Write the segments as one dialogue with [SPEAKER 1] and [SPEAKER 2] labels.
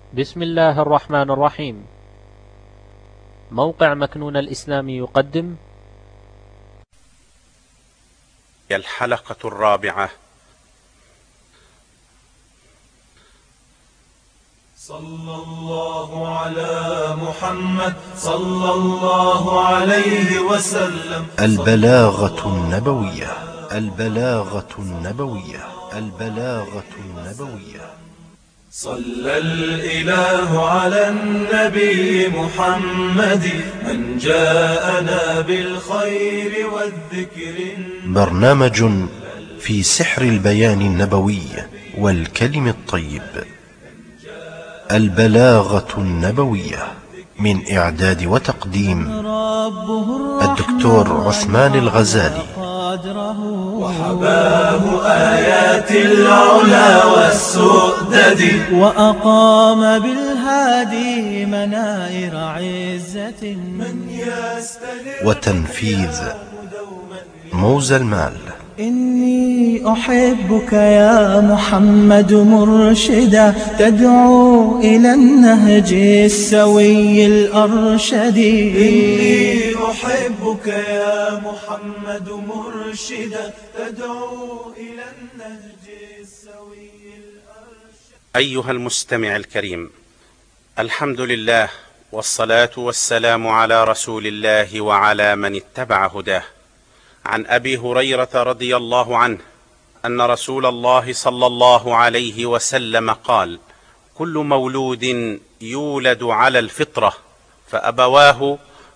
[SPEAKER 1] بسم الله الرحمن الرحيم. موقع مكنون الإسلامي يقدم
[SPEAKER 2] الحلقة الرابعة.
[SPEAKER 3] صلى الله على محمد صلى الله عليه وسلم.
[SPEAKER 4] البلاغة النبوية. البلاغة النبوية. البلاغة النبوية.
[SPEAKER 3] صلى الإله على النبي محمد من جاءنا بالخير والذكر.
[SPEAKER 4] برنامج في سحر البيان النبوي والكلم الطيب. البلاغة النبوية، من إعداد وتقديم الدكتور عثمان الغزالي.
[SPEAKER 3] وحباه آيات العلا والسؤدد،
[SPEAKER 5] وأقام بالهادي منائر عزة من يستلم.
[SPEAKER 4] وتنفيذ موزى المال.
[SPEAKER 5] إني أحبك يا محمد مرشدا، تدعو إلى النهج السوي الأرشد.
[SPEAKER 3] إني أحبك يا محمد مرشدا، تدعو إلى النهج السوي الأرشد.
[SPEAKER 2] أيها المستمع الكريم، الحمد لله والصلاة والسلام على رسول الله وعلى من اتبع هداه. عن أبي هريرة رضي الله عنه أن رسول الله صلى الله عليه وسلم قال: كل مولود يولد على الفطرة، فأبواه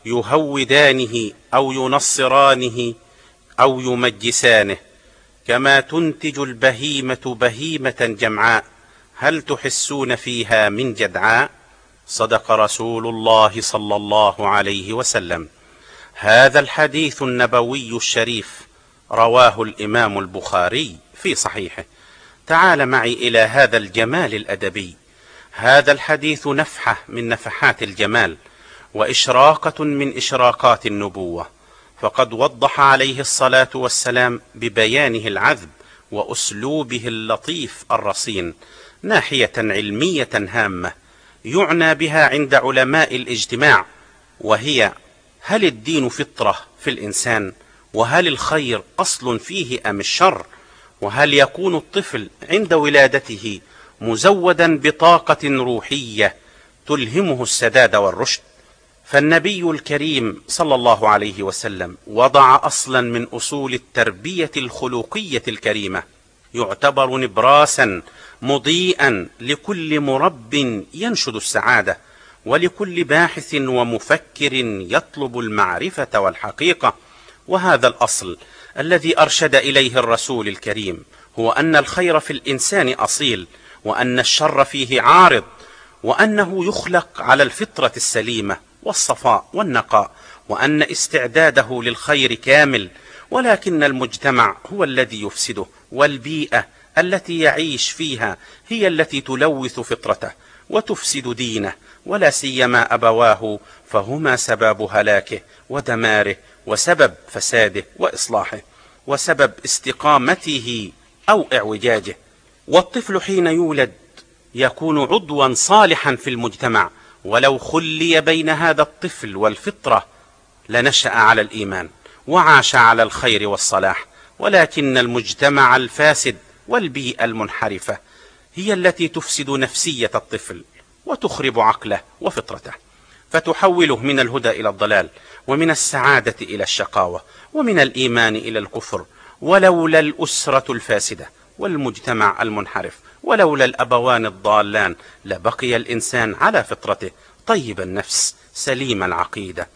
[SPEAKER 2] يهودانه أو ينصرانه أو يمجسانه، كما تنتج البهيمة بهيمة جمعاء، هل تحسون فيها من جدعاء؟ صدق رسول الله صلى الله عليه وسلم. هذا الحديث النبوي الشريف رواه الإمام البخاري في صحيحه. تعال معي إلى هذا الجمال الأدبي. هذا الحديث نفحة من نفحات الجمال، وإشراقة من إشراقات النبوة، فقد وضح عليه الصلاة والسلام ببيانه العذب وأسلوبه اللطيف الرصين ناحية علمية هامة يعنى بها عند علماء الاجتماع، وهي: هل الدين فطرة في الإنسان؟ وهل الخير أصل فيه أم الشر؟ وهل يكون الطفل عند ولادته مزودا بطاقة روحية تلهمه السداد والرشد؟ فالنبي الكريم صلى الله عليه وسلم وضع أصلا من أصول التربية الخلقية الكريمة، يعتبر نبراسا مضيئا لكل مرب ينشد السعادة، ولكل باحث ومفكر يطلب المعرفة والحقيقة. وهذا الأصل الذي أرشد إليه الرسول الكريم هو أن الخير في الإنسان أصيل، وأن الشر فيه عارض، وأنه يخلق على الفطرة السليمة والصفاء والنقاء، وأن استعداده للخير كامل، ولكن المجتمع هو الذي يفسده، والبيئة التي يعيش فيها هي التي تلوث فطرته وتفسد دينه، ولا سيما أبواه، فهما سبب هلاكه ودماره، وسبب فساده وإصلاحه، وسبب استقامته أو إعوجاجه. والطفل حين يولد يكون عضوا صالحا في المجتمع، ولو خلي بين هذا الطفل والفطرة لنشأ على الإيمان وعاش على الخير والصلاح. ولكن المجتمع الفاسد والبيئة المنحرفة هي التي تفسد نفسية الطفل وتخرب عقله وفطرته، فتحوله من الهدى إلى الضلال، ومن السعادة إلى الشقاوة، ومن الإيمان إلى الكفر. ولولا الأسرة الفاسدة والمجتمع المنحرف، ولولا الأبوان الضالان، لبقي الإنسان على فطرته طيب النفس سليم العقيدة،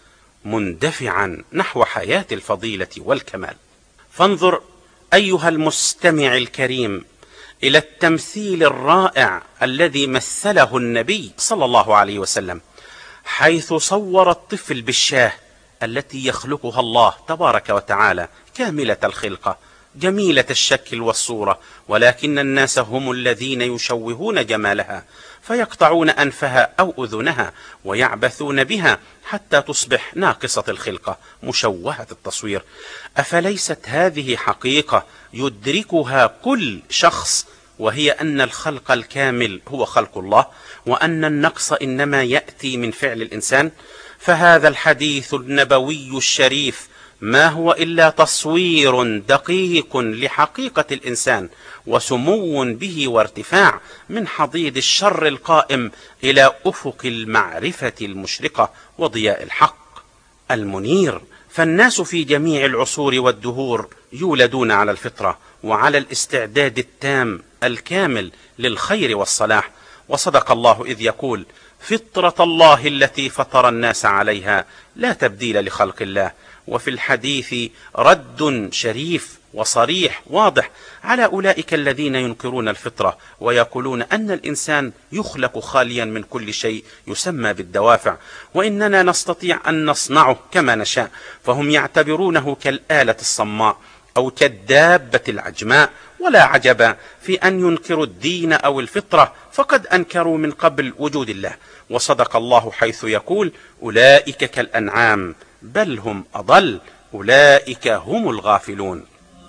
[SPEAKER 2] مندفعا نحو حياة الفضيلة والكمال. فانظر أيها المستمع الكريم إلى التمثيل الرائع الذي مثله النبي صلى الله عليه وسلم، حيث صور الطفل بالشاة التي يخلقها الله تبارك وتعالى كاملة الخلقة جميلة الشكل والصورة، ولكن الناس هم الذين يشوهون جمالها، فيقطعون أنفها أو أذنها ويعبثون بها حتى تصبح ناقصة الخلقة مشوهة التصوير. أفليست هذه حقيقة يدركها كل شخص وهي أن الخلق الكامل هو خلق الله، وأن النقص إنما يأتي من فعل الإنسان. فهذا الحديث النبوي الشريف ما هو إلا تصوير دقيق لحقيقة الإنسان، وسمو به وارتفاع من حضيض الشر القائم إلى أفق المعرفة المشرقة وضياء الحق المنير. فالناس في جميع العصور والدهور يولدون على الفطرة وعلى الاستعداد التام الكامل للخير والصلاح. وصدق الله إذ يقول: فطرة الله التي فطر الناس عليها لا تبديل لخلق الله. وفي الحديث رد شريف وصريح واضح على أولئك الذين ينكرون الفطرة ويقولون أن الإنسان يخلق خاليا من كل شيء يسمى بالدوافع، وإننا نستطيع أن نصنعه كما نشاء، فهم يعتبرونه كالآلة الصماء أو كالدابة العجماء. ولا عجب في أن ينكروا الدين أو الفطرة، فقد أنكروا من قبل وجود الله. وصدق الله حيث يقول: أولئك كالأنعام بل هم أضل أولئك هم الغافلون.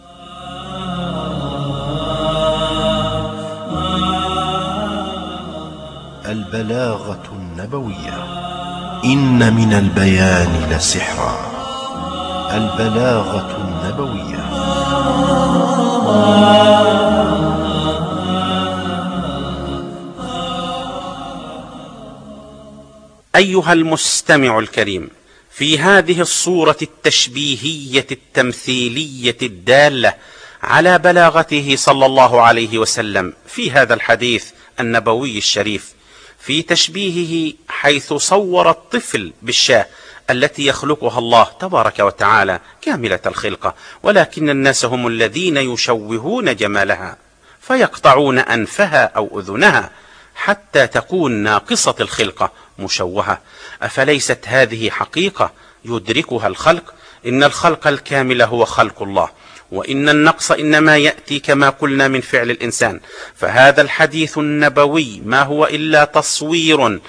[SPEAKER 4] البلاغة النبوية. إن من البيان لسحرا. البلاغة النبوية.
[SPEAKER 2] أيها المستمع الكريم، في هذه الصورة التشبيهية التمثيلية الدالة على بلاغته صلى الله عليه وسلم في هذا الحديث النبوي الشريف، في تشبيهه حيث صور الطفل بالشاة التي يخلقها الله تبارك وتعالى كاملة الخلقة، ولكن الناس هم الذين يشوهون جمالها فيقطعون أنفها أو أذنها حتى تكون ناقصة الخلقة مشوهة. أفليست هذه حقيقة يدركها الخلق؟ إن الخلق الكامل هو خلق الله، وإن النقص إنما يأتي كما قلنا من فعل الإنسان. فهذا الحديث النبوي ما هو إلا تصوير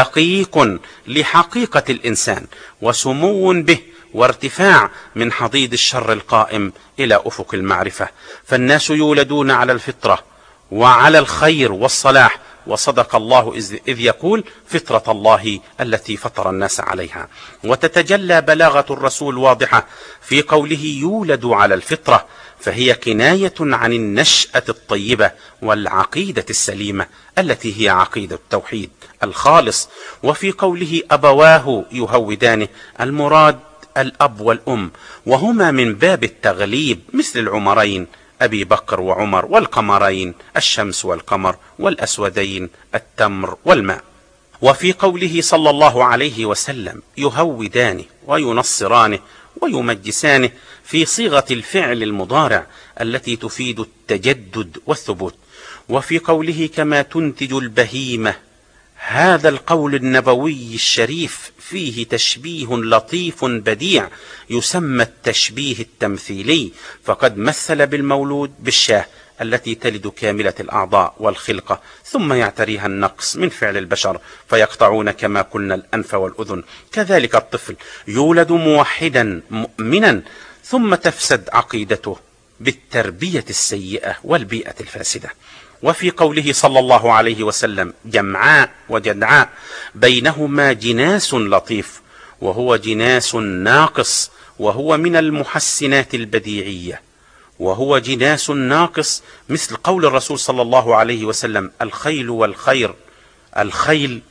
[SPEAKER 2] دقيق لحقيقة الإنسان، وسمو به وارتفاع من حضيض الشر القائم إلى أفق المعرفة. فالناس يولدون على الفطرة وعلى الخير والصلاح. وصدق الله إذ يقول: فطرة الله التي فطر الناس عليها. وتتجلى بلاغة الرسول واضحة في قوله يولد على الفطرة، فهي كناية عن النشأة الطيبة والعقيدة السليمة التي هي عقيدة التوحيد الخالص. وفي قوله أبواه يهودانه، المراد الأب والأم، وهما من باب التغليب مثل العمرين أبي بكر وعمر، والقمرين الشمس والقمر، والأسودين التمر والماء. وفي قوله صلى الله عليه وسلم يهودانه وينصرانه ويمجسانه في صيغة الفعل المضارع التي تفيد التجدد والثبوت. وفي قوله كما تنتج البهيمة، هذا القول النبوي الشريف فيه تشبيه لطيف بديع يسمى التشبيه التمثيلي، فقد مثل بالمولود بالشاة التي تلد كاملة الأعضاء والخلقة، ثم يعتريها النقص من فعل البشر فيقطعون كما قلنا الأنف والأذن. كذلك الطفل يولد موحدا مؤمنا، ثم تفسد عقيدته بالتربية السيئة والبيئة الفاسدة. وفي قوله صلى الله عليه وسلم جمعاء وجدعاء، بينهما جناس لطيف، وهو جناس ناقص، وهو من المحسنات البديعية، وهو جناس ناقص مثل قول الرسول صلى الله عليه وسلم الخيل والخير، الخيل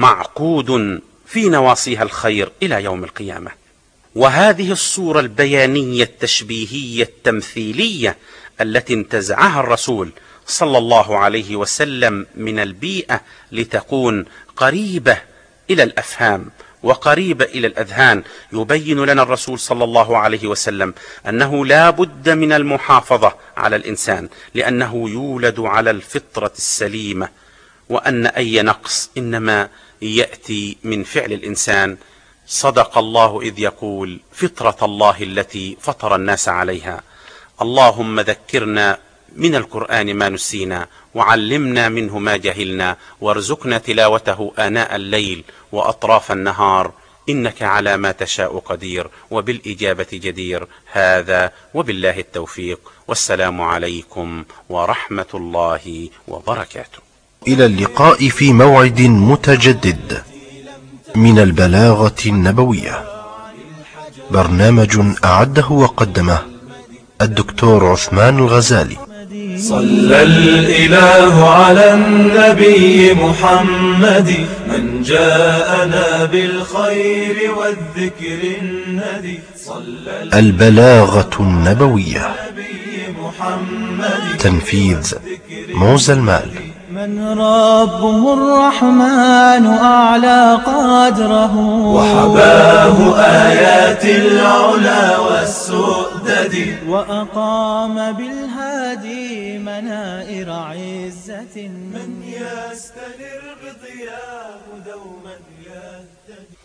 [SPEAKER 2] معقود في نواصيها الخير إلى يوم القيامة. وهذه الصورة البيانية التشبيهية التمثيلية التي انتزعها الرسول صلى الله عليه وسلم من البيئة لتكون قريبة إلى الأفهام وقريبة إلى الأذهان، يبين لنا الرسول صلى الله عليه وسلم أنه لا بد من المحافظة على الإنسان، لأنه يولد على الفطرة السليمة، وأن أي نقص إنما يأتي من فعل الإنسان. صدق الله إذ يقول فطرة الله التي فطر الناس عليها. اللهم ذكرنا من القرآن ما نسينا، وعلمنا منه ما جهلنا، وارزقنا تلاوته آناء الليل وأطراف النهار، إنك على ما تشاء قدير وبالإجابة جدير. هذا وبالله التوفيق، والسلام عليكم ورحمة الله وبركاته.
[SPEAKER 4] إلى اللقاء في موعد متجدد من البلاغة النبوية، برنامج أعده وقدمه الدكتور عثمان الغزالي.
[SPEAKER 3] صلى الإله على النبي محمد من جاءنا بالخير والذكر الندي.
[SPEAKER 4] البلاغة النبوية،
[SPEAKER 3] محمد
[SPEAKER 4] تنفيذ موزى المال.
[SPEAKER 5] من ربه الرحمن أعلى قدره،
[SPEAKER 3] وحباه آيات العلا والسؤدد،
[SPEAKER 5] وأقام بالهادي منائر عزة.
[SPEAKER 3] من يستنر بضياه دوما يهتدي.